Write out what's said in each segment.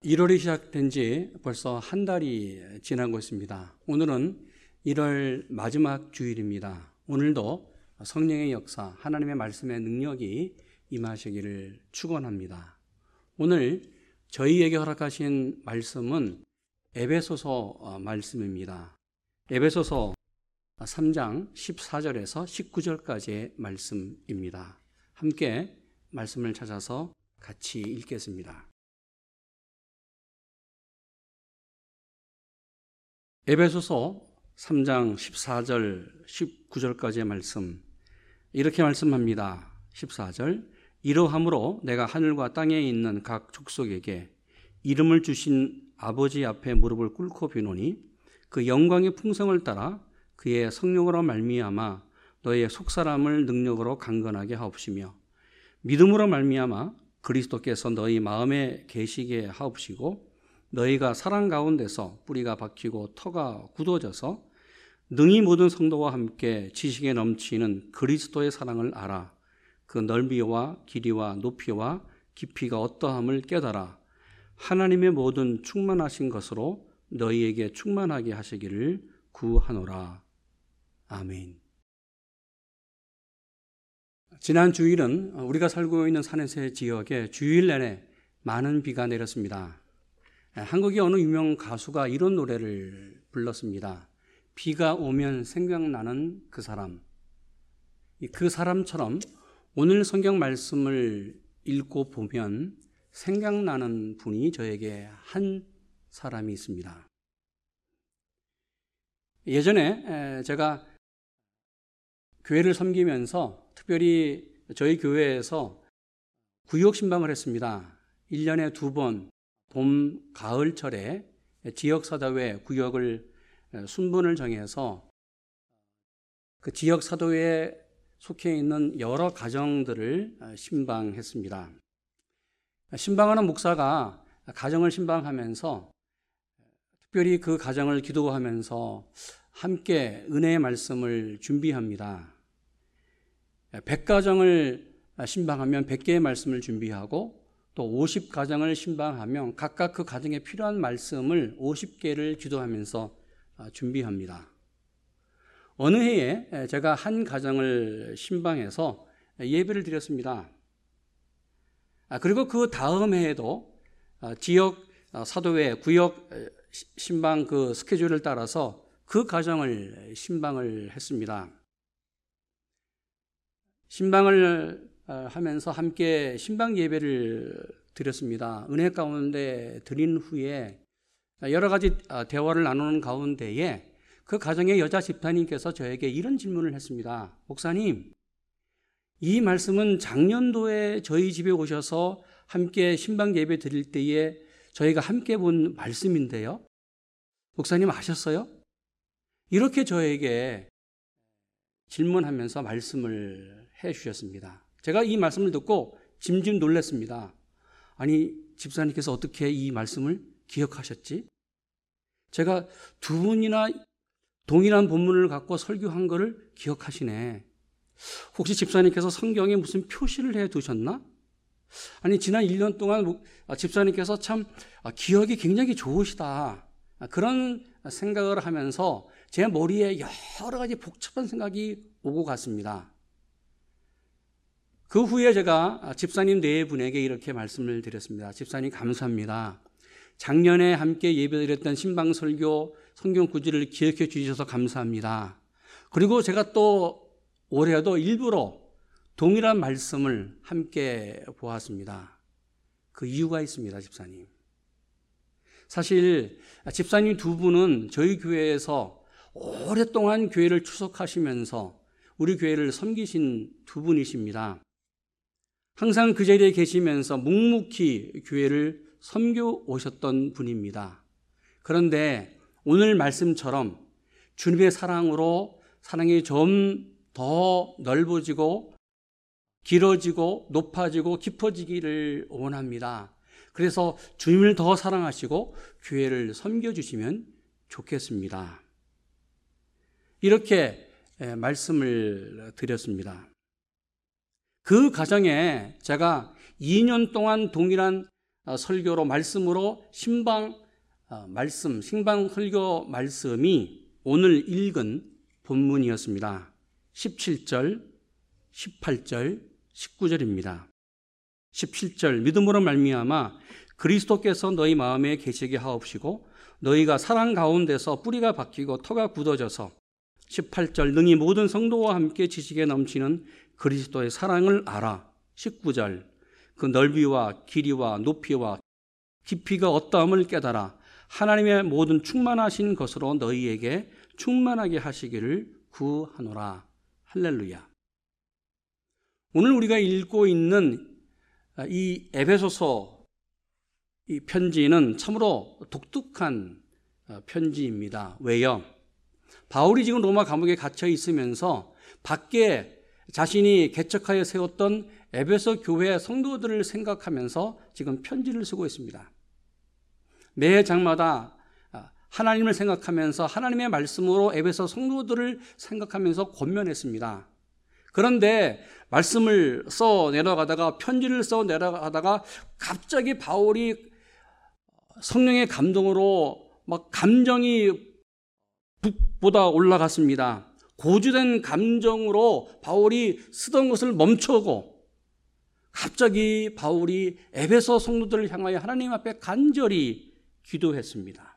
1월이 시작된 지 벌써 한 달이 지나고 있습니다. 오늘은 1월 마지막 주일입니다. 오늘도 성령의 역사, 하나님의 말씀의 능력이 임하시기를 축원합니다. 오늘 저희에게 허락하신 말씀은 에베소서 말씀입니다. 에베소서 3장 14절에서 19절까지의 말씀입니다. 함께 말씀을 찾아서 같이 읽겠습니다. 에베소서 3장 14절 19절까지의 말씀, 이렇게 말씀합니다. 14절, 이러함으로 내가 하늘과 땅에 있는 각 족속에게 이름을 주신 아버지 앞에 무릎을 꿇고 비노니 그 영광의 풍성을 따라 그의 성령으로 말미암아 너희의 속사람을 능력으로 강건하게 하옵시며 믿음으로 말미암아 그리스도께서 너희 마음에 계시게 하옵시고 너희가 사랑 가운데서 뿌리가 박히고 터가 굳어져서 능히 모든 성도와 함께 지식에 넘치는 그리스도의 사랑을 알아 그 넓이와 길이와 높이와 깊이가 어떠함을 깨달아 하나님의 모든 충만하신 것으로 너희에게 충만하게 하시기를 구하노라. 아멘. 지난 주일은 우리가 살고 있는 산에세 지역에 주일 내내 많은 비가 내렸습니다. 한국의 어느 유명 가수가 이런 노래를 불렀습니다. 비가 오면 생각나는 그 사람. 그 사람처럼 오늘 성경 말씀을 읽고 보면 생각나는 분이 저에게 한 사람이 있습니다. 예전에 제가 교회를 섬기면서 특별히 저희 교회에서 구역 신방을 했습니다. 1년에 2번 봄, 가을철에 지역사도회 구역을 순번을 정해서 그 지역사도회에 속해 있는 여러 가정들을 신방했습니다. 신방하는 목사가 가정을 신방하면서 특별히 그 가정을 기도하면서 함께 은혜의 말씀을 준비합니다. 100가정을 신방하면 100개의 말씀을 준비하고 또 50가정을 신방하면 각각 그 가정에 필요한 말씀을 50개를 기도하면서 준비합니다. 어느 해에 제가 한 가정을 신방해서 예배를 드렸습니다. 그리고 그 다음 해에도 지역 사도회 구역 신방 그 스케줄을 따라서 그 가정을 신방을 했습니다. 신방을 하면서 함께 신방 예배를 드렸습니다. 은혜 가운데 드린 후에 여러 가지 대화를 나누는 가운데에 그 가정의 여자 집사님께서 저에게 이런 질문을 했습니다. 목사님, 이 말씀은 작년도에 저희 집에 오셔서 함께 신방 예배 드릴 때에 저희가 함께 본 말씀인데요. 목사님 아셨어요? 이렇게 저에게 질문하면서 말씀을 해 주셨습니다. 제가 이 말씀을 듣고 짐짓 놀랐습니다. 아니, 집사님께서 어떻게 이 말씀을 기억하셨지? 제가 두 분이나 동일한 본문을 갖고 설교한 것을 기억하시네. 혹시 집사님께서 성경에 무슨 표시를 해 두셨나? 아니, 지난 1년 동안 집사님께서 참 기억이 굉장히 좋으시다. 그런 생각을 하면서 제 머리에 여러 가지 복잡한 생각이 오고 갔습니다. 그 후에 제가 집사님 네 분에게 이렇게 말씀을 드렸습니다. 집사님 감사합니다. 작년에 함께 예배드렸던 신방 설교 성경 구절을 기억해 주셔서 감사합니다. 그리고 제가 또 올해도 일부러 동일한 말씀을 함께 보았습니다. 그 이유가 있습니다, 집사님. 사실 집사님 두 분은 저희 교회에서 오랫동안 교회를 추석하시면서 우리 교회를 섬기신 두 분이십니다. 항상 그 자리에 계시면서 묵묵히 교회를 섬겨 오셨던 분입니다. 그런데 오늘 말씀처럼 주님의 사랑으로 사랑이 좀 더 넓어지고 길어지고 높아지고 깊어지기를 원합니다. 그래서 주님을 더 사랑하시고 교회를 섬겨주시면 좋겠습니다. 이렇게 말씀을 드렸습니다. 그 가정에 제가 2년 동안 동일한 설교로 말씀으로 신방 설교 말씀이 오늘 읽은 본문이었습니다. 17절, 18절, 19절입니다. 17절 믿음으로 말미암아 그리스도께서 너희 마음에 계시게 하옵시고 너희가 사랑 가운데서 뿌리가 박히고 터가 굳어져서 18절 능히 모든 성도와 함께 지식에 넘치는 그리스도의 사랑을 알아. 19절 그 넓이와 길이와 높이와 깊이가 어떠함을 깨달아 하나님의 모든 충만하신 것으로 너희에게 충만하게 하시기를 구하노라. 할렐루야. 오늘 우리가 읽고 있는 이 에베소서 이 편지는 참으로 독특한 편지입니다. 왜요? 바울이 지금 로마 감옥에 갇혀 있으면서 밖에 자신이 개척하여 세웠던 에베소 교회 성도들을 생각하면서 지금 편지를 쓰고 있습니다. 매 장마다 하나님을 생각하면서 하나님의 말씀으로 에베소 성도들을 생각하면서 권면했습니다. 그런데 말씀을 써 내려가다가 편지를 써 내려가다가 갑자기 바울이 성령의 감동으로 막 감정이 북보다 올라갔습니다. 고주된 감정으로 바울이 쓰던 것을 멈추고 갑자기 바울이 에베소 성도들을 향하여 하나님 앞에 간절히 기도했습니다.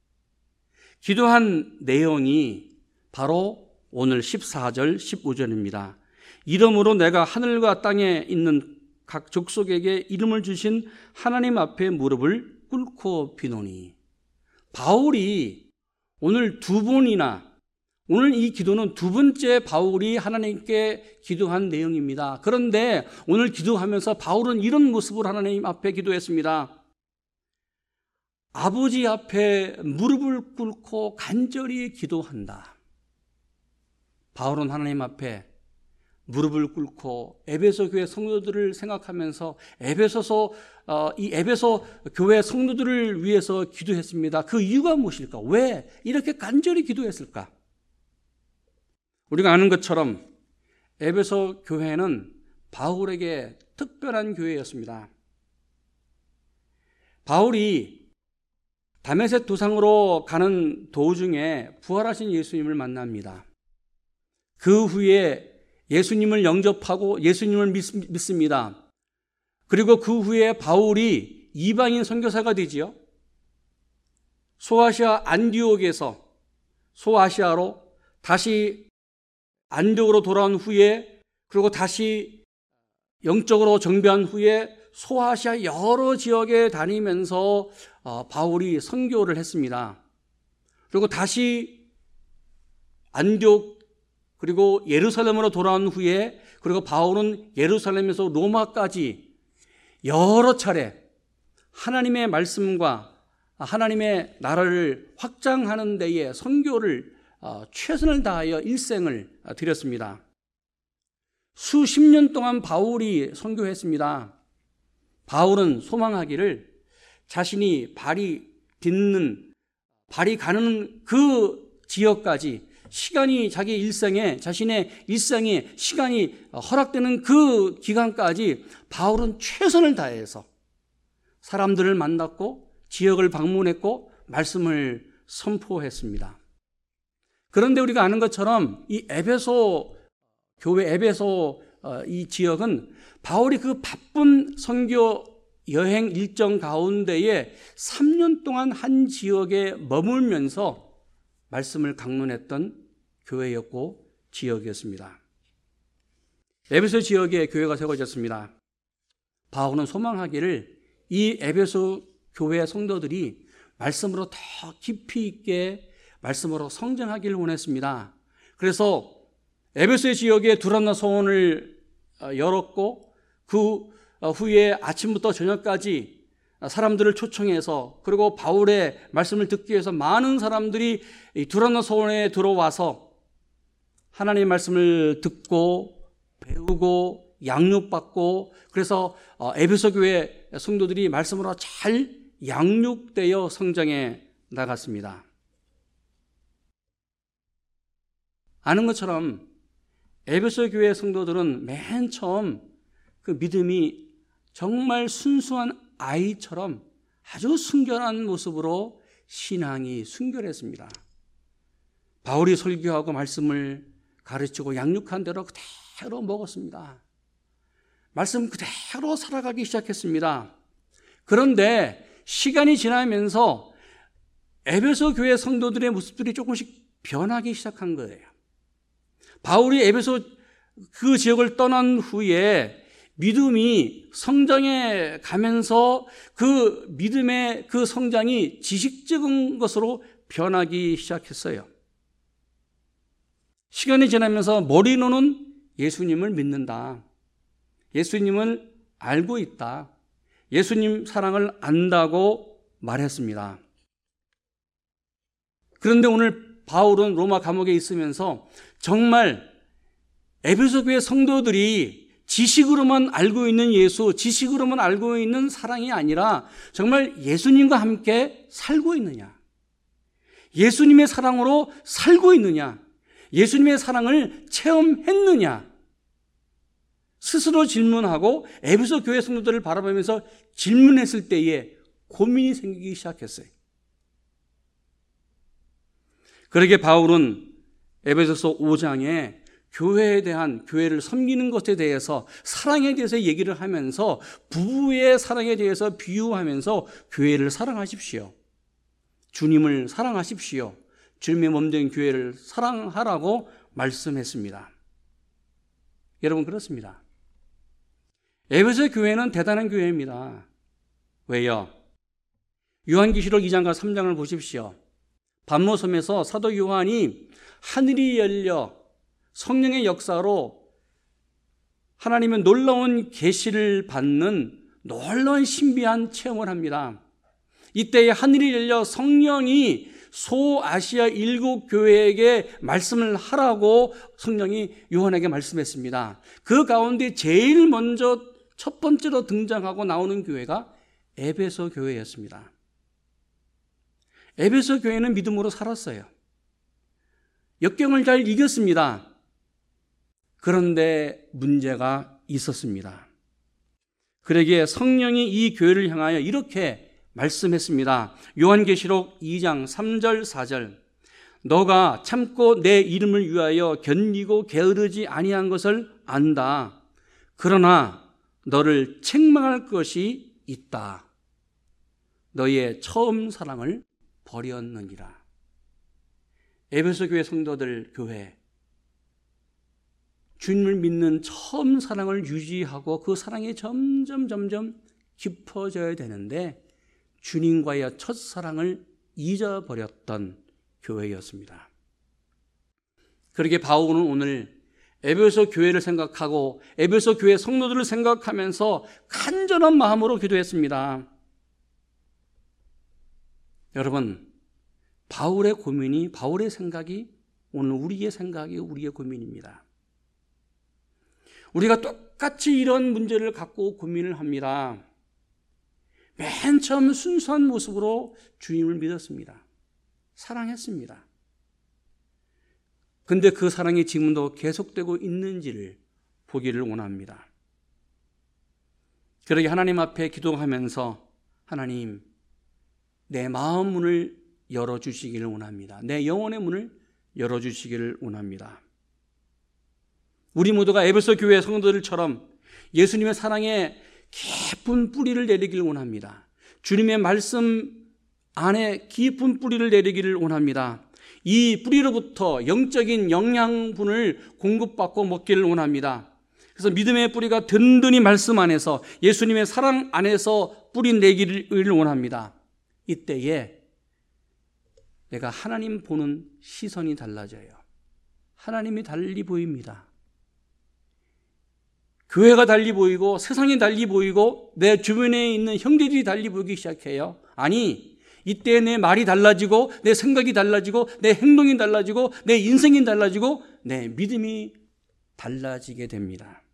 기도한 내용이 바로 오늘 14절, 15절입니다. 이러므로 내가 하늘과 땅에 있는 각 족속에게 이름을 주신 하나님 앞에 무릎을 꿇고 비노니. 바울이 오늘 두 번이나 오늘 이 기도는 두 번째 바울이 하나님께 기도한 내용입니다. 그런데 오늘 기도하면서 바울은 이런 모습으로 하나님 앞에 기도했습니다. 아버지 앞에 무릎을 꿇고 간절히 기도한다. 바울은 하나님 앞에 무릎을 꿇고 에베소 교회 성도들을 생각하면서 이 에베소 교회 성도들을 위해서 기도했습니다. 그 이유가 무엇일까? 왜 이렇게 간절히 기도했을까? 우리가 아는 것처럼 에베소 교회는 바울에게 특별한 교회였습니다. 바울이 다메섹 도상으로 가는 도중에 부활하신 예수님을 만납니다. 그 후에 예수님을 영접하고 예수님을 믿습니다. 그리고 그 후에 바울이 이방인 선교사가 되지요. 소아시아 안디옥에서 소아시아로 다시 안디옥으로 돌아온 후에 그리고 다시 영적으로 정비한 후에 소아시아 여러 지역에 다니면서 바울이 선교를 했습니다. 그리고 다시 안디옥 그리고 예루살렘으로 돌아온 후에 그리고 바울은 예루살렘에서 로마까지 여러 차례 하나님의 말씀과 하나님의 나라를 확장하는 데에 선교를 최선을 다하여 일생을 드렸습니다. 수십 년 동안 바울이 선교했습니다. 바울은 소망하기를 자신이 발이 가는 그 지역까지 자신의 일생에 시간이 허락되는 그 기간까지 바울은 최선을 다해서 사람들을 만났고 지역을 방문했고 말씀을 선포했습니다. 그런데 우리가 아는 것처럼 이 에베소 교회 이 지역은 바울이 그 바쁜 선교 여행 일정 가운데에 3년 동안 한 지역에 머물면서 말씀을 강론했던 교회였고 지역이었습니다. 에베소 지역에 교회가 세워졌습니다. 바울은 소망하기를 이 에베소 교회 성도들이 말씀으로 더 깊이 있게 말씀으로 성장하기를 원했습니다. 그래서 에베소 지역에 두란노 소원을 열었고 그 후에 아침부터 저녁까지 사람들을 초청해서 그리고 바울의 말씀을 듣기 위해서 많은 사람들이 두란노 소원에 들어와서 하나님의 말씀을 듣고 배우고 양육받고 그래서 에베소 교회 성도들이 말씀으로 잘 양육되어 성장해 나갔습니다. 아는 것처럼 에베소 교회 성도들은 맨 처음 그 믿음이 정말 순수한 아이처럼 아주 순결한 모습으로 신앙이 순결했습니다. 바울이 설교하고 말씀을 가르치고 양육한 대로 그대로 먹었습니다. 말씀 그대로 살아가기 시작했습니다. 그런데 시간이 지나면서 에베소 교회 성도들의 모습들이 조금씩 변하기 시작한 거예요. 바울이 에베소 그 지역을 떠난 후에 믿음이 성장해 가면서 그 믿음의 그 성장이 지식적인 것으로 변하기 시작했어요. 시간이 지나면서 머리로는 예수님을 믿는다. 예수님을 알고 있다. 예수님 사랑을 안다고 말했습니다. 그런데 오늘 바울은 로마 감옥에 있으면서 정말 에베소 교회 성도들이 지식으로만 알고 있는 예수, 지식으로만 알고 있는 사랑이 아니라 정말 예수님과 함께 살고 있느냐? 예수님의 사랑으로 살고 있느냐? 예수님의 사랑을 체험했느냐? 스스로 질문하고 에베소 교회 성도들을 바라보면서 질문했을 때에 고민이 생기기 시작했어요. 그러게 바울은 에베소서 5장에 교회에 대한, 교회를 섬기는 것에 대해서, 사랑에 대해서 얘기를 하면서 부부의 사랑에 대해서 비유하면서 교회를 사랑하십시오. 주님을 사랑하십시오. 주님의 몸된 교회를 사랑하라고 말씀했습니다. 여러분, 그렇습니다. 에베소 교회는 대단한 교회입니다. 왜요? 요한계시록 2장과 3장을 보십시오. 반모섬에서 사도 요한이 하늘이 열려 성령의 역사로 하나님의 놀라운 계시를 받는 놀라운 신비한 체험을 합니다. 이때에 하늘이 열려 성령이 소아시아 7교회에게 말씀을 하라고 성령이 요한에게 말씀했습니다. 그 가운데 제일 먼저 첫 번째로 등장하고 나오는 교회가 에베소 교회였습니다. 에베소 교회는 믿음으로 살았어요. 역경을 잘 이겼습니다. 그런데 문제가 있었습니다. 그러기에 성령이 이 교회를 향하여 이렇게 말씀했습니다. 요한계시록 2장 3절 4절 너가 참고 내 이름을 위하여 견디고 게으르지 아니한 것을 안다. 그러나 너를 책망할 것이 있다. 너의 처음 사랑을 버렸느니라. 에베소 교회 성도들 교회, 주님을 믿는 처음 사랑을 유지하고 그 사랑이 점점 깊어져야 되는데 주님과의 첫사랑을 잊어버렸던 교회였습니다. 그러게 바울은 오늘 에베소 교회를 생각하고 에베소 교회 성도들을 생각하면서 간절한 마음으로 기도했습니다. 여러분, 바울의 고민이, 바울의 생각이 오늘 우리의 생각이 우리의 고민입니다. 우리가 똑같이 이런 문제를 갖고 고민을 합니다. 맨 처음 순수한 모습으로 주님을 믿었습니다. 사랑했습니다. 근데 그 사랑이 지금도 계속되고 있는지를 보기를 원합니다. 그러게 하나님 앞에 기도하면서 하나님, 내 마음 문을 열어주시기를 원합니다. 내 영혼의 문을 열어주시기를 원합니다. 우리 모두가 에베소 교회 성도들처럼 예수님의 사랑에 깊은 뿌리를 내리기를 원합니다. 주님의 말씀 안에 깊은 뿌리를 내리기를 원합니다. 이 뿌리로부터 영적인 영양분을 공급받고 먹기를 원합니다. 그래서 믿음의 뿌리가 든든히 말씀 안에서 예수님의 사랑 안에서 뿌리 내기를 원합니다. 이때에 내가 하나님 보는 시선이 달라져요. 하나님이 달리 보입니다. 교회가 달리 보이고 세상이 달리 보이고 내 주변에 있는 형제들이 달리 보이기 시작해요. 아니, 이때 내 말이 달라지고 내 생각이 달라지고 내 행동이 달라지고 내 인생이 달라지고 내 믿음이 달라지게 됩니다.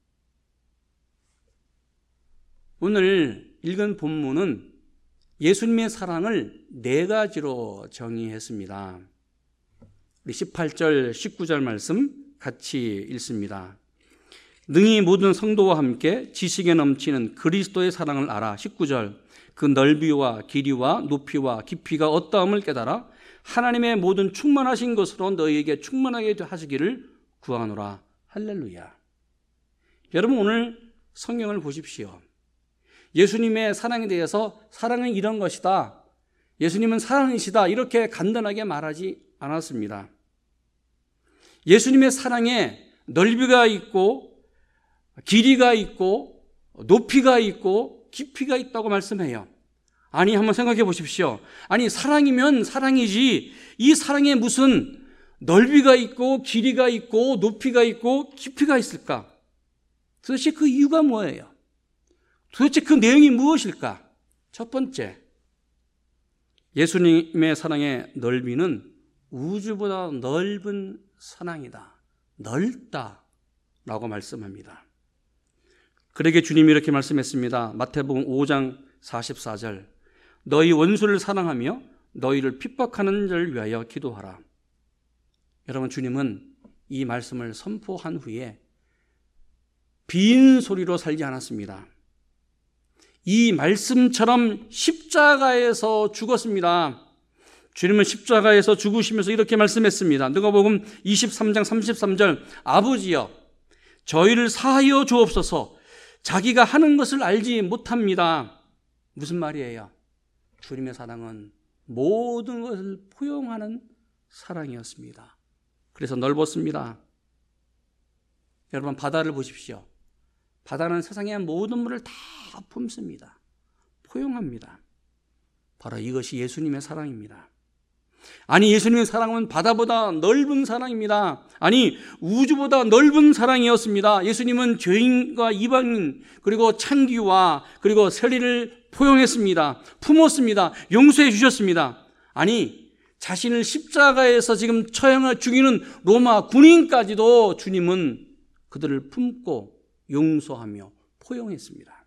오늘 읽은 본문은 예수님의 사랑을 4가지로 정의했습니다. 우리 18절, 19절 말씀 같이 읽습니다. 능히 모든 성도와 함께 지식에 넘치는 그리스도의 사랑을 알아. 19절. 그 넓이와 길이와 높이와 깊이가 어떠함을 깨달아 하나님의 모든 충만하신 것으로 너희에게 충만하게 하시기를 구하노라. 할렐루야. 여러분, 오늘 성경을 보십시오. 예수님의 사랑에 대해서 사랑은 이런 것이다, 예수님은 사랑이시다, 이렇게 간단하게 말하지 않았습니다. 예수님의 사랑에 넓이가 있고 길이가 있고 높이가 있고 깊이가 있다고 말씀해요. 아니, 한번 생각해 보십시오. 아니, 사랑이면 사랑이지 이 사랑에 무슨 넓이가 있고 길이가 있고 높이가 있고 깊이가 있을까? 도대체 그 이유가 뭐예요? 도대체 그 내용이 무엇일까? 첫 번째, 예수님의 사랑의 넓이는 우주보다 넓은 사랑이다, 넓다라고 말씀합니다. 그러게 주님이 이렇게 말씀했습니다. 마태복음 5장 44절. 너희 원수를 사랑하며 너희를 핍박하는 자를 위하여 기도하라. 여러분, 주님은 이 말씀을 선포한 후에 빈 소리로 살지 않았습니다. 이 말씀처럼 십자가에서 죽었습니다. 주님은 십자가에서 죽으시면서 이렇게 말씀했습니다. 누가복음 23장 33절. 아버지여, 저희를 사하여 주옵소서. 자기가 하는 것을 알지 못합니다. 무슨 말이에요? 주님의 사랑은 모든 것을 포용하는 사랑이었습니다. 그래서 넓었습니다. 여러분, 바다를 보십시오. 바다는 세상의 모든 물을 다 품습니다. 포용합니다. 바로 이것이 예수님의 사랑입니다. 아니, 예수님의 사랑은 바다보다 넓은 사랑입니다. 아니, 우주보다 넓은 사랑이었습니다. 예수님은 죄인과 이방인 그리고 창기와 그리고 세리를 포용했습니다. 품었습니다. 용서해 주셨습니다. 아니, 자신을 십자가에서 지금 처형을 죽이는 로마 군인까지도 주님은 그들을 품고 용서하며 포용했습니다.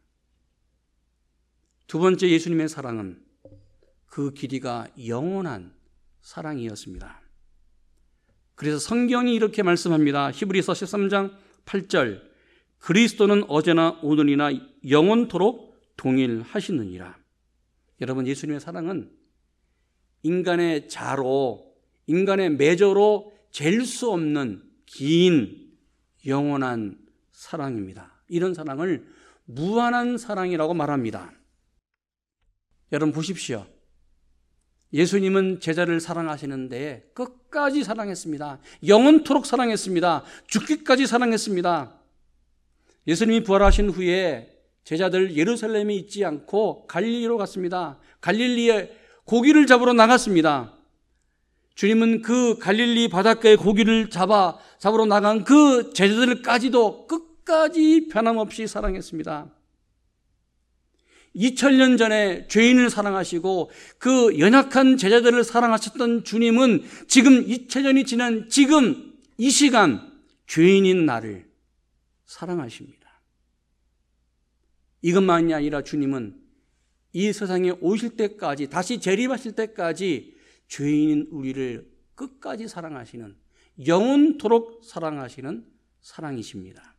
두 번째, 예수님의 사랑은 그 길이가 영원한 사랑이었습니다. 그래서 성경이 이렇게 말씀합니다. 히브리서 13장 8절. 그리스도는 어제나 오늘이나 영원토록 동일하시느니라. 여러분, 예수님의 사랑은 인간의 자로, 인간의 매저로 잴 수 없는 긴 영원한 사랑입니다. 이런 사랑을 무한한 사랑이라고 말합니다. 여러분 보십시오. 예수님은 제자를 사랑하시는데 끝까지 사랑했습니다. 영원토록 사랑했습니다. 죽기까지 사랑했습니다. 예수님이 부활하신 후에 제자들 예루살렘에 있지 않고 갈릴리로 갔습니다. 갈릴리에 고기를 잡으러 나갔습니다. 주님은 그 갈릴리 바닷가에 고기를 잡으러 나간 그 제자들까지도 끝까지 변함없이 사랑했습니다. 2000년 전에 죄인을 사랑하시고 그 연약한 제자들을 사랑하셨던 주님은 지금 2000년이 지난 지금 이 시간 죄인인 나를 사랑하십니다. 이것만이 아니라 주님은 이 세상에 오실 때까지, 다시 재림하실 때까지 죄인인 우리를 끝까지 사랑하시는, 영원토록 사랑하시는 사랑이십니다.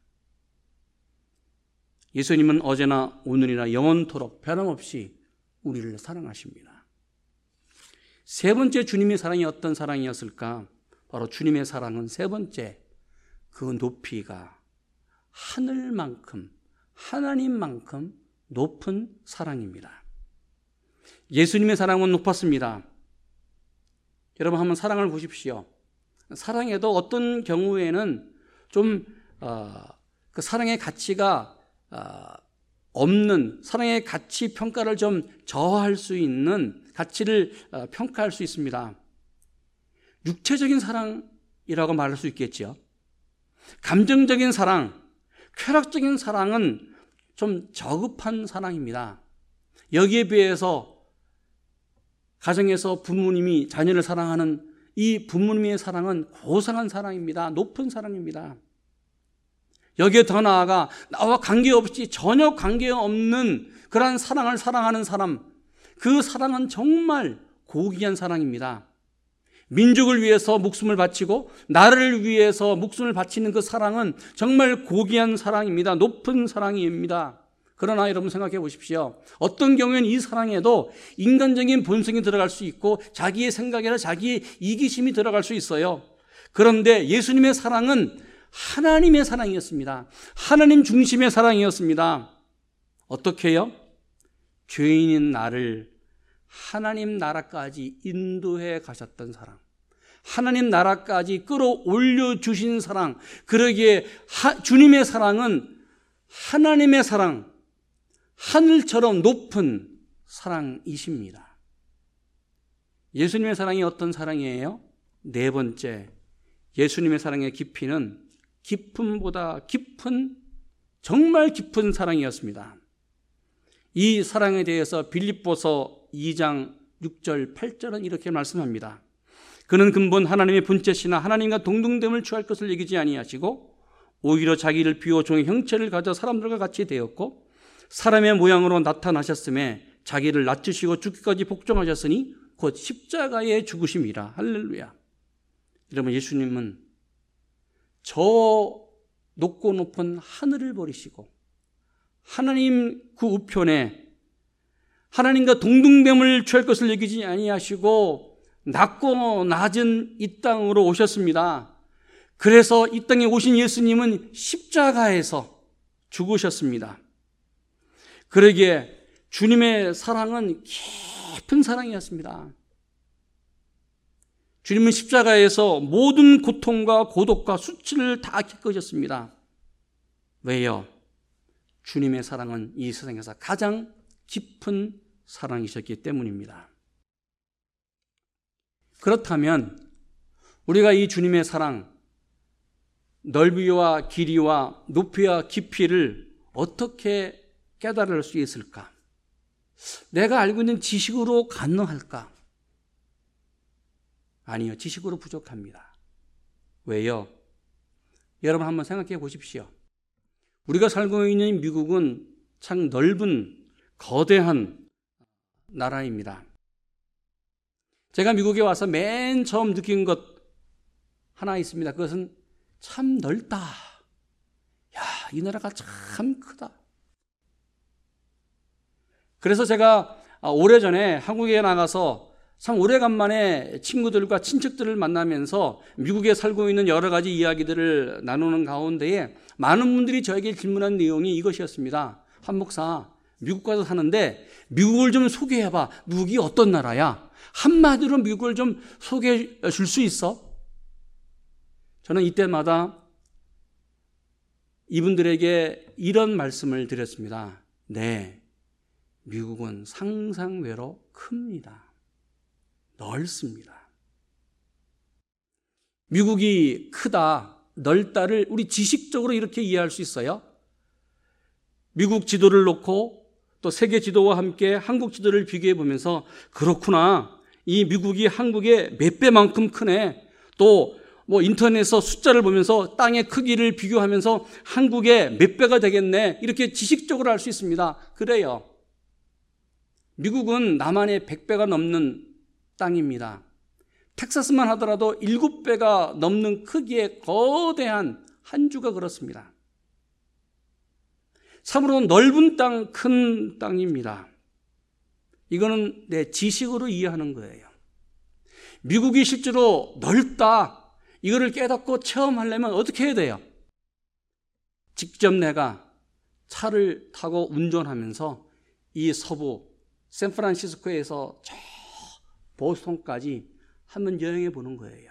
예수님은 어제나 오늘이나 영원토록 변함없이 우리를 사랑하십니다. 세 번째, 주님의 사랑이 어떤 사랑이었을까? 바로 주님의 사랑은 세 번째, 그 높이가 하늘만큼, 하나님만큼 높은 사랑입니다. 예수님의 사랑은 높았습니다. 여러분, 한번 사랑을 보십시오. 사랑에도 어떤 경우에는 좀 그 사랑의 가치가 없는, 사랑의 가치 평가를 좀 저하할 수 있는 가치를 평가할 수 있습니다. 육체적인 사랑이라고 말할 수 있겠죠. 감정적인 사랑, 쾌락적인 사랑은 좀 저급한 사랑입니다. 여기에 비해서 가정에서 부모님이 자녀를 사랑하는 이 부모님의 사랑은 고상한 사랑입니다. 높은 사랑입니다. 여기에 더 나아가 나와 관계없이 전혀 관계없는 그러한 사랑을 사랑하는 사람, 그 사랑은 정말 고귀한 사랑입니다. 민족을 위해서 목숨을 바치고 나를 위해서 목숨을 바치는 그 사랑은 정말 고귀한 사랑입니다. 높은 사랑입니다. 그러나 여러분 생각해 보십시오. 어떤 경우에는 이 사랑에도 인간적인 본성이 들어갈 수 있고 자기의 생각이나 자기의 이기심이 들어갈 수 있어요. 그런데 예수님의 사랑은 하나님의 사랑이었습니다. 하나님 중심의 사랑이었습니다. 어떻게 해요? 죄인인 나를 하나님 나라까지 인도해 가셨던 사랑, 하나님 나라까지 끌어올려 주신 사랑, 그러기에 주님의 사랑은 하나님의 사랑, 하늘처럼 높은 사랑이십니다. 예수님의 사랑이 어떤 사랑이에요? 네 번째, 예수님의 사랑의 깊이는 깊음보다 깊은, 정말 깊은 사랑이었습니다. 이 사랑에 대해서 빌립보서 2장 6절 8절은 이렇게 말씀합니다. 그는 근본 하나님의 본체시나 하나님과 동등됨을 취할 것을 여기지 아니하시고 오히려 자기를 비워 종의 형체를 가져 사람들과 같이 되었고 사람의 모양으로 나타나셨음에 자기를 낮추시고 죽기까지 복종하셨으니 곧 십자가의 죽으심이라. 할렐루야. 여러분, 예수님은 저 높고 높은 하늘을 버리시고 하나님 그 우편에 하나님과 동등됨을 취할 것을 여기지 아니하시고 낮고 낮은 이 땅으로 오셨습니다. 그래서 이 땅에 오신 예수님은 십자가에서 죽으셨습니다. 그러기에 주님의 사랑은 깊은 사랑이었습니다. 주님은 십자가에서 모든 고통과 고독과 수치를 다 겪으셨습니다. 왜요? 주님의 사랑은 이 세상에서 가장 깊은 사랑이셨기 때문입니다. 그렇다면 우리가 이 주님의 사랑, 넓이와 길이와 높이와 깊이를 어떻게 깨달을 수 있을까? 내가 알고 있는 지식으로 가능할까? 아니요, 지식으로 부족합니다. 왜요? 여러분 한번 생각해 보십시오. 우리가 살고 있는 미국은 참 넓은 거대한 나라입니다. 제가 미국에 와서 맨 처음 느낀 것 하나 있습니다. 그것은 참 넓다. 야, 이 나라가 참 크다. 그래서 제가 오래전에 한국에 나가서 참 오래간만에 친구들과 친척들을 만나면서 미국에 살고 있는 여러 가지 이야기들을 나누는 가운데에 많은 분들이 저에게 질문한 내용이 이것이었습니다. 한 목사, 미국 가서 사는데 미국을 좀 소개해봐. 미국이 어떤 나라야? 한마디로 미국을 좀 소개해 줄 수 있어? 저는 이때마다 이분들에게 이런 말씀을 드렸습니다. 네, 미국은 상상외로 큽니다. 넓습니다. 미국이 크다, 넓다를 우리 지식적으로 이렇게 이해할 수 있어요. 미국 지도를 놓고 또 세계 지도와 함께 한국 지도를 비교해 보면서 그렇구나, 이 미국이 한국의 몇 배만큼 크네. 또 인터넷에서 숫자를 보면서 땅의 크기를 비교하면서 한국의 몇 배가 되겠네. 이렇게 지식적으로 알 수 있습니다. 그래요. 미국은 남한의 100배가 넘는 땅입니다. 텍사스만 하더라도 7배가 넘는 크기의 거대한 한 주가 그렇습니다. 참으로 넓은 땅, 큰 땅입니다. 이거는 내 지식으로 이해하는 거예요. 미국이 실제로 넓다, 이거를 깨닫고 체험하려면 어떻게 해야 돼요? 직접 내가 차를 타고 운전하면서 이 서부 샌프란시스코에서 저 보스턴까지 한번 여행해 보는 거예요.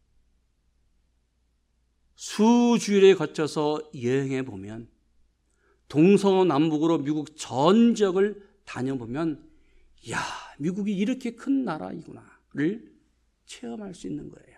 수주일에 거쳐서 여행해 보면 동서남북으로 미국 전 지역을 다녀보면 야, 미국이 이렇게 큰 나라이구나를 체험할 수 있는 거예요.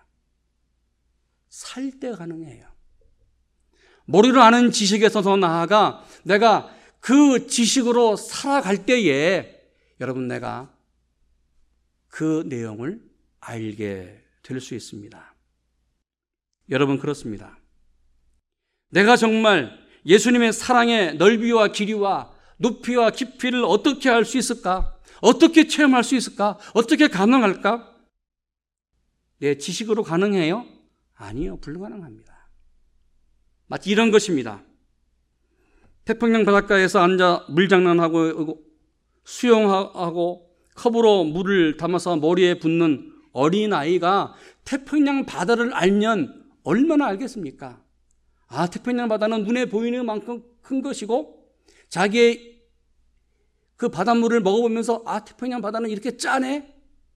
살 때 가능해요. 머리로 아는 지식에서 더 나아가 내가 그 지식으로 살아갈 때에 여러분, 내가 그 내용을 알게 될 수 있습니다. 여러분, 그렇습니다. 내가 정말 예수님의 사랑의 넓이와 길이와 높이와 깊이를 어떻게 알 수 있을까? 어떻게 체험할 수 있을까? 어떻게 가능할까? 내 지식으로 가능해요? 아니요, 불가능합니다. 마치 이런 것입니다. 태평양 바닷가에서 앉아 물장난하고 수영하고 컵으로 물을 담아서 머리에 붓는 어린아이가 태평양 바다를 알면 얼마나 알겠습니까? 아, 태평양 바다는 눈에 보이는 만큼 큰 것이고 자기의 그 바닷물을 먹어보면서 아, 태평양 바다는 이렇게 짜네?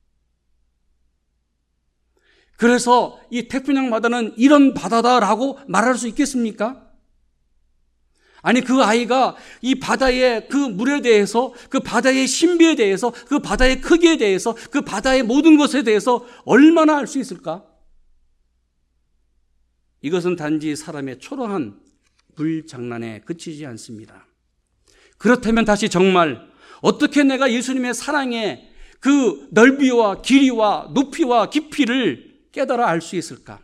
그래서 이 태평양 바다는 이런 바다다라고 말할 수 있겠습니까? 아니, 그 아이가 이 바다의 그 물에 대해서, 그 바다의 신비에 대해서, 그 바다의 크기에 대해서, 그 바다의 모든 것에 대해서 얼마나 알 수 있을까? 이것은 단지 사람의 초라한 물장난에 그치지 않습니다. 그렇다면 다시 정말 어떻게 내가 예수님의 사랑의 그 넓이와 길이와 높이와 깊이를 깨달아 알 수 있을까?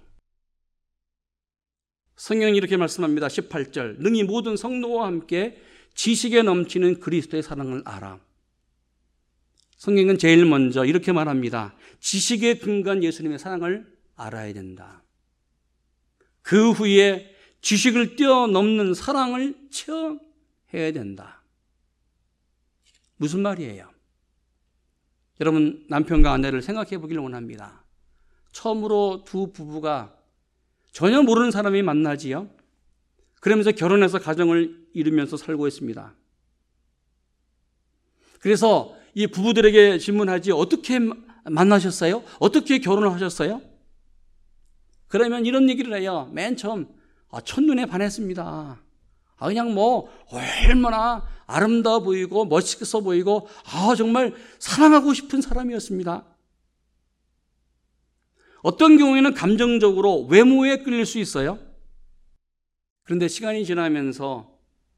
성경이 이렇게 말씀합니다. 18절, 능히 모든 성도와 함께 지식에 넘치는 그리스도의 사랑을 알아. 성경은 제일 먼저 이렇게 말합니다. 지식에 근거한 예수님의 사랑을 알아야 된다. 그 후에 지식을 뛰어넘는 사랑을 체험해야 된다. 무슨 말이에요? 여러분, 남편과 아내를 생각해 보기를 원합니다. 처음으로 두 부부가 전혀 모르는 사람이 만나지요. 그러면서 결혼해서 가정을 이루면서 살고 있습니다. 그래서 이 부부들에게 질문하지, 어떻게 만나셨어요? 어떻게 결혼을 하셨어요? 그러면 이런 얘기를 해요. 맨 처음 첫눈에 반했습니다. 그냥 얼마나 아름다워 보이고 멋있어 보이고 정말 사랑하고 싶은 사람이었습니다. 어떤 경우에는 감정적으로 외모에 끌릴 수 있어요. 그런데 시간이 지나면서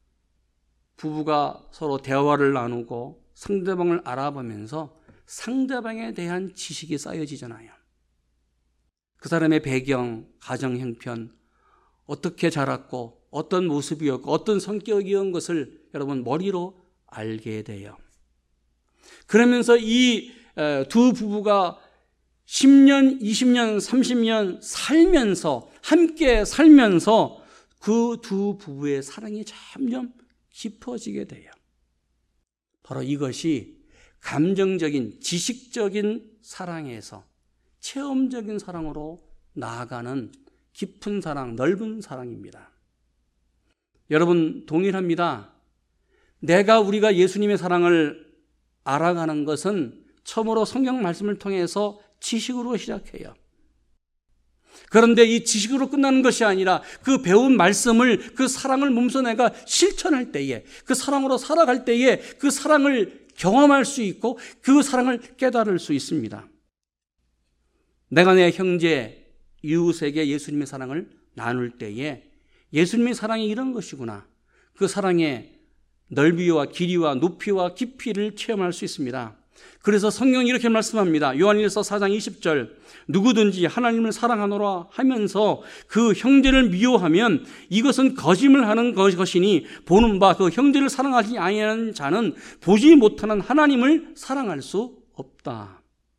부부가 서로 대화를 나누고 상대방을 알아보면서 상대방에 대한 지식이 쌓여지잖아요. 그 사람의 배경, 가정 형편, 어떻게 자랐고 어떤 모습이었고 어떤 성격이었던 것을 여러분 머리로 알게 돼요. 그러면서 이 두 부부가 10년, 20년, 30년 살면서 함께 살면서 그 두 부부의 사랑이 점점 깊어지게 돼요. 바로 이것이 감정적인, 지식적인 사랑에서 체험적인 사랑으로 나아가는 깊은 사랑, 넓은 사랑입니다. 여러분, 동일합니다. 우리가 예수님의 사랑을 알아가는 것은 처음으로 성경 말씀을 통해서 지식으로 시작해요. 그런데 이 지식으로 끝나는 것이 아니라 그 배운 말씀을, 그 사랑을 몸소 내가 실천할 때에, 그 사랑으로 살아갈 때에 그 사랑을 경험할 수 있고 그 사랑을 깨달을 수 있습니다. 내가 내 형제, 이웃에게 예수님의 사랑을 나눌 때에 예수님의 사랑이 이런 것이구나. 그 사랑의 넓이와 길이와 높이와 깊이를 체험할 수 있습니다. 그래서 성경이 이렇게 말씀합니다. 요한일서 4장 20절, 누구든지 하나님을 사랑하노라 하면서 그 형제를 미워하면 이것은 거짓을 하는 것이니 보는 바 그 형제를 사랑하지 아니하는 자는 보지 못하는 하나님을 사랑할 수 없다.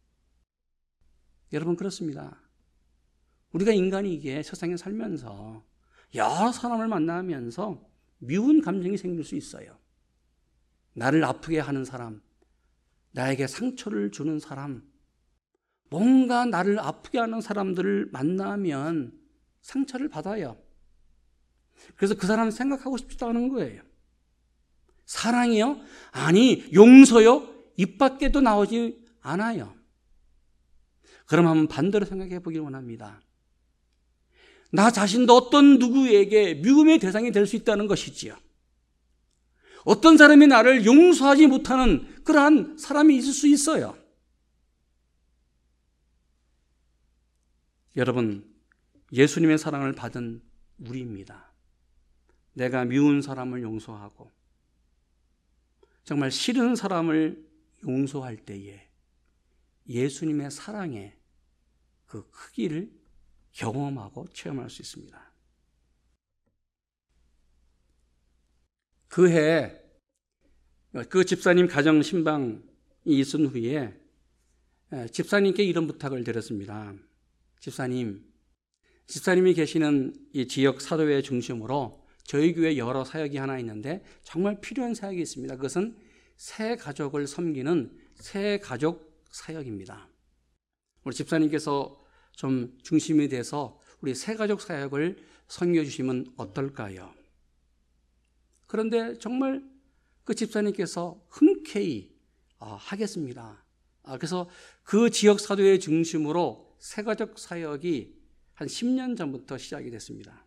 여러분, 그렇습니다. 우리가 인간이 이게 세상에 살면서 여러 사람을 만나면서 미운 감정이 생길 수 있어요. 나를 아프게 하는 사람, 나에게 상처를 주는 사람, 뭔가 나를 아프게 하는 사람들을 만나면 상처를 받아요. 그래서 그 사람을 생각하고 싶지도 않은 거예요. 사랑이요? 아니, 용서요? 입 밖에도 나오지 않아요. 그럼 한번 반대로 생각해 보길 원합니다. 나 자신도 어떤 누구에게 미움의 대상이 될 수 있다는 것이지요. 어떤 사람이 나를 용서하지 못하는 그러한 사람이 있을 수 있어요. 여러분, 예수님의 사랑을 받은 우리입니다. 내가 미운 사람을 용서하고 정말 싫은 사람을 용서할 때에 예수님의 사랑의 그 크기를 경험하고 체험할 수 있습니다. 그해 그 집사님 가정 신방이 있은 후에 집사님께 이런 부탁을 드렸습니다. 집사님이 계시는 이 지역 사도회 중심으로 저희 교회 여러 사역이 하나 있는데 정말 필요한 사역이 있습니다. 그것은 새 가족을 섬기는 새 가족 사역입니다. 우리 집사님께서 좀 중심이 돼서 우리 새 가족 사역을 섬겨주시면 어떨까요? 그런데 정말 그 집사님께서 흔쾌히 하겠습니다. 그래서 그 지역 사도회 중심으로 새 가족 사역이 한 10년 전부터 시작이 됐습니다.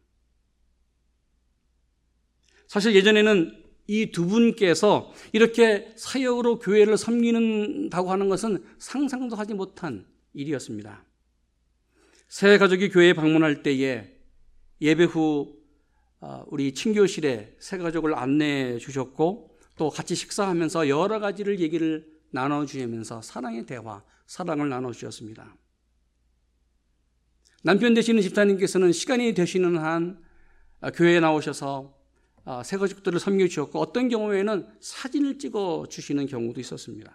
사실 예전에는 이 두 분께서 이렇게 사역으로 교회를 섬기는다고 하는 것은 상상도 하지 못한 일이었습니다. 새 가족이 교회에 방문할 때에 예배 후 우리 친교실에 새 가족을 안내해 주셨고 또 같이 식사하면서 여러 가지를 얘기를 나눠주면서 사랑의 대화, 사랑을 나눠주셨습니다. 남편 되시는 집사님께서는 시간이 되시는 한 교회에 나오셔서 새 가족들을 섬겨주셨고 어떤 경우에는 사진을 찍어주시는 경우도 있었습니다.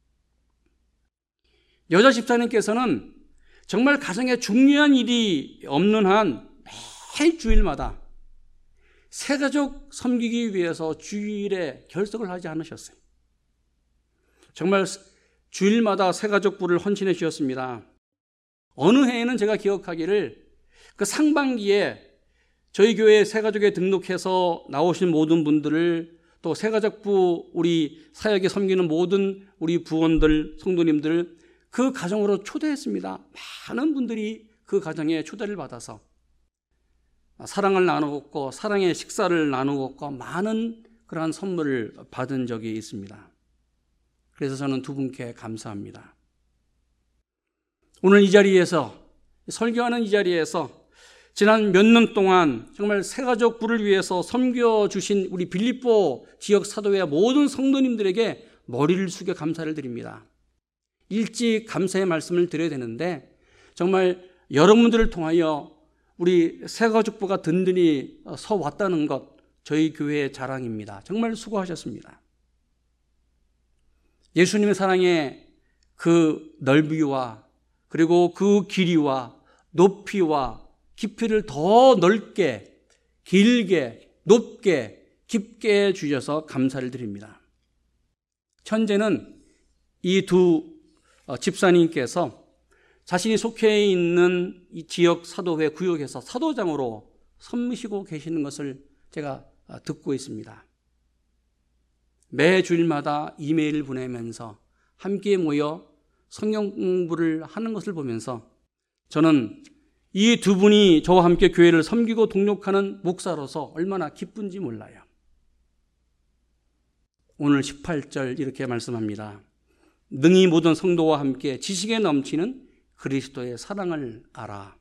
여자 집사님께서는 정말 가정에 중요한 일이 없는 한 매일 주일마다 새 가족 섬기기 위해서 주일에 결석을 하지 않으셨어요. 정말 주일마다 새 가족부를 헌신해 주셨습니다. 어느 해에는 제가 기억하기를 그 상반기에 저희 교회 새 가족에 등록해서 나오신 모든 분들을 또 새 가족부 우리 사역에 섬기는 모든 우리 부원들, 성도님들 그 가정으로 초대했습니다. 많은 분들이 그 가정에 초대를 받아서 사랑을 나누었고 사랑의 식사를 나누었고 많은 그러한 선물을 받은 적이 있습니다. 그래서 저는 두 분께 감사합니다. 오늘 이 자리에서 설교하는 이 자리에서 지난 몇 년 동안 정말 새가족부를 위해서 섬겨주신 우리 빌립보 지역 사도회 모든 성도님들에게 머리를 숙여 감사를 드립니다. 일찍 감사의 말씀을 드려야 되는데 정말 여러분들을 통하여 우리 새가족부가 든든히 서 왔다는 것 저희 교회의 자랑입니다. 정말 수고하셨습니다. 예수님의 사랑의 그 넓이와 그리고 그 길이와 높이와 깊이를 더 넓게, 길게, 높게, 깊게 주셔서 감사를 드립니다. 현재는 이 두 집사님께서 자신이 속해 있는 이 지역 사도회 구역에서 사도장으로 섬기시고 계시는 것을 제가 듣고 있습니다. 매 주일마다 이메일을 보내면서 함께 모여 성경 공부를 하는 것을 보면서 저는 이 두 분이 저와 함께 교회를 섬기고 동력하는 목사로서 얼마나 기쁜지 몰라요. 오늘 18절 이렇게 말씀합니다. 능히 모든 성도와 함께 지식에 넘치는 그리스도의 사랑을 알아.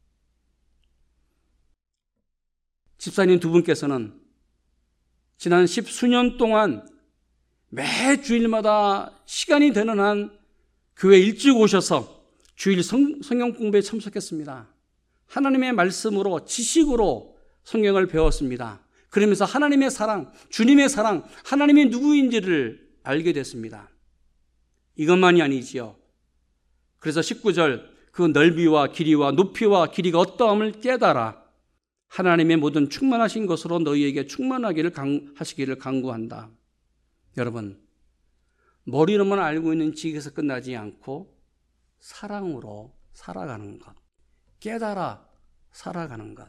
집사님 두 분께서는 지난 10수년 동안 매 주일마다 시간이 되는 한 교회 일찍 오셔서 주일 성경 공부에 참석했습니다. 하나님의 말씀으로 지식으로 성경을 배웠습니다. 그러면서 하나님의 사랑, 주님의 사랑, 하나님이 누구인지를 알게 됐습니다. 이것만이 아니지요. 그래서 19절 그 넓이와 길이와 높이와 길이가 어떠함을 깨달아 하나님의 모든 충만하신 것으로 너희에게 충만하기를 하시기를 간구한다. 여러분, 머리로만 알고 있는 지식에서 끝나지 않고 사랑으로 살아가는 것, 깨달아 살아가는 것.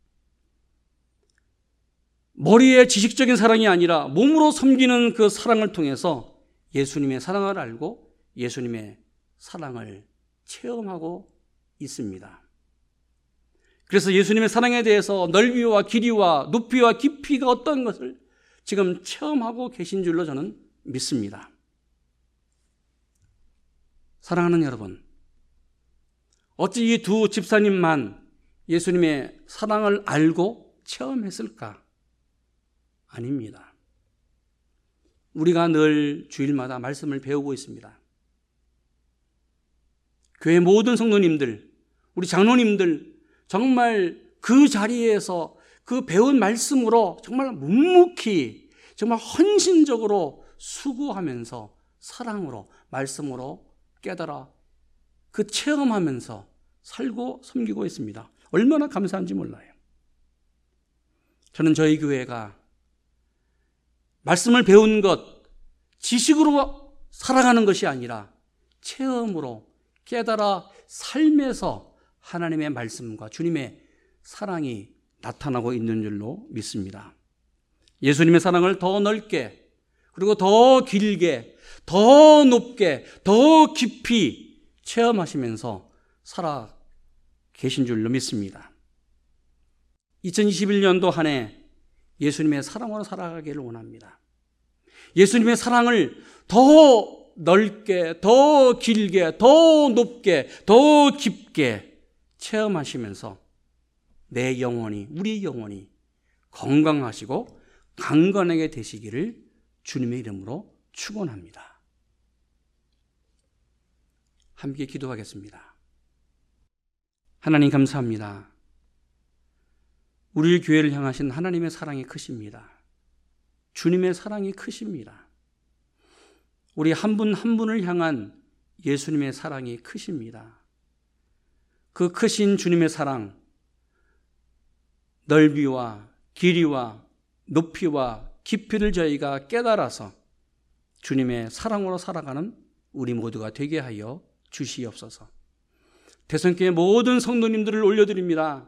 머리의 지식적인 사랑이 아니라 몸으로 섬기는 그 사랑을 통해서 예수님의 사랑을 알고 예수님의 사랑을 체험하고 있습니다. 그래서 예수님의 사랑에 대해서 넓이와 길이와 높이와 깊이가 어떤 것을 지금 체험하고 계신 줄로 저는 믿습니다. 사랑하는 여러분, 어찌 이 두 집사님만 예수님의 사랑을 알고 체험했을까? 아닙니다. 우리가 늘 주일마다 말씀을 배우고 있습니다. 교회 모든 성도님들, 우리 장로님들 정말 그 자리에서 그 배운 말씀으로 정말 묵묵히 정말 헌신적으로 수고하면서 사랑으로 말씀으로 깨달아 그 체험하면서 살고 섬기고 있습니다. 얼마나 감사한지 몰라요. 저는 저희 교회가 말씀을 배운 것, 지식으로 살아가는 것이 아니라 체험으로 깨달아 삶에서 하나님의 말씀과 주님의 사랑이 나타나고 있는 줄로 믿습니다. 예수님의 사랑을 더 넓게, 그리고 더 길게, 더 높게, 더 깊이 체험하시면서 살아 계신 줄로 믿습니다. 2021년도 한 해 예수님의 사랑으로 살아가기를 원합니다. 예수님의 사랑을 더 넓게, 더 길게, 더 높게, 더 깊게 체험하시면서 내 영혼이, 우리 영혼이 건강하시고 강건하게 되시기를 주님의 이름으로 축원합니다. 함께 기도하겠습니다. 하나님 감사합니다. 우리 교회를 향하신 하나님의 사랑이 크십니다. 주님의 사랑이 크십니다. 우리 한 분 한 분을 향한 예수님의 사랑이 크십니다. 그 크신 주님의 사랑, 넓이와 길이와 높이와 깊이를 저희가 깨달아서 주님의 사랑으로 살아가는 우리 모두가 되게 하여 주시옵소서. 대선교회 모든 성도님들을 올려드립니다.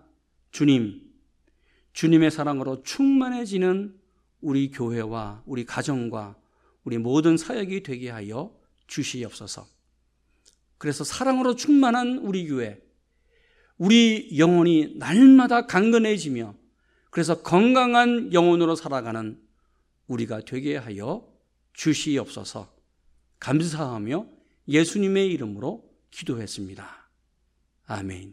주님의 사랑으로 충만해지는 우리 교회와 우리 가정과 우리 모든 사역이 되게 하여 주시옵소서. 그래서 사랑으로 충만한 우리 교회, 우리 영혼이 날마다 강건해지며 그래서 건강한 영혼으로 살아가는 우리가 되게 하여 주시옵소서. 감사하며 예수님의 이름으로 기도했습니다. 아멘.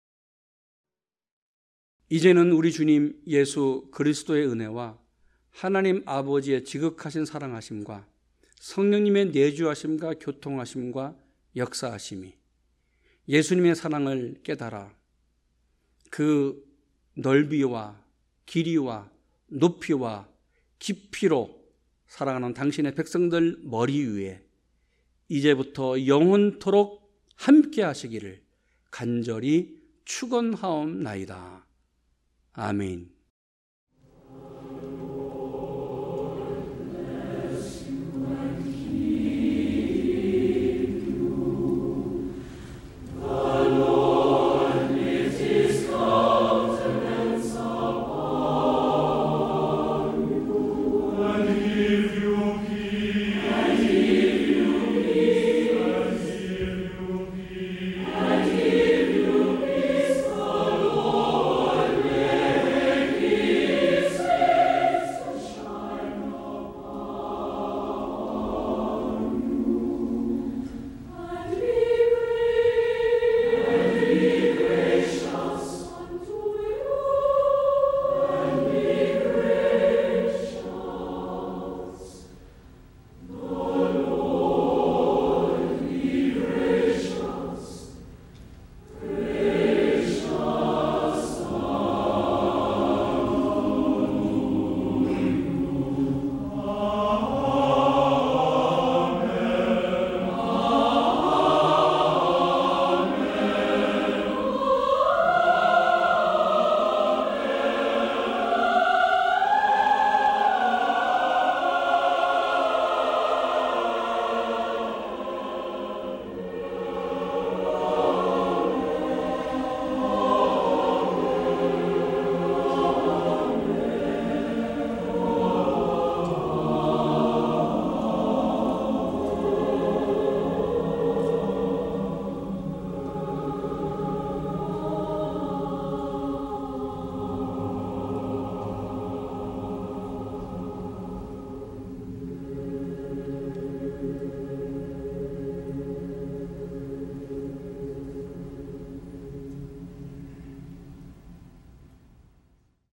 이제는 우리 주님 예수 그리스도의 은혜와 하나님 아버지의 지극하신 사랑하심과 성령님의 내주하심과 교통하심과 역사하심이 예수님의 사랑을 깨달아 그 넓이와 길이와 높이와 깊이로 살아가는 당신의 백성들 머리 위에 이제부터 영원토록 함께 하시기를 간절히 축원하옵나이다. 아멘.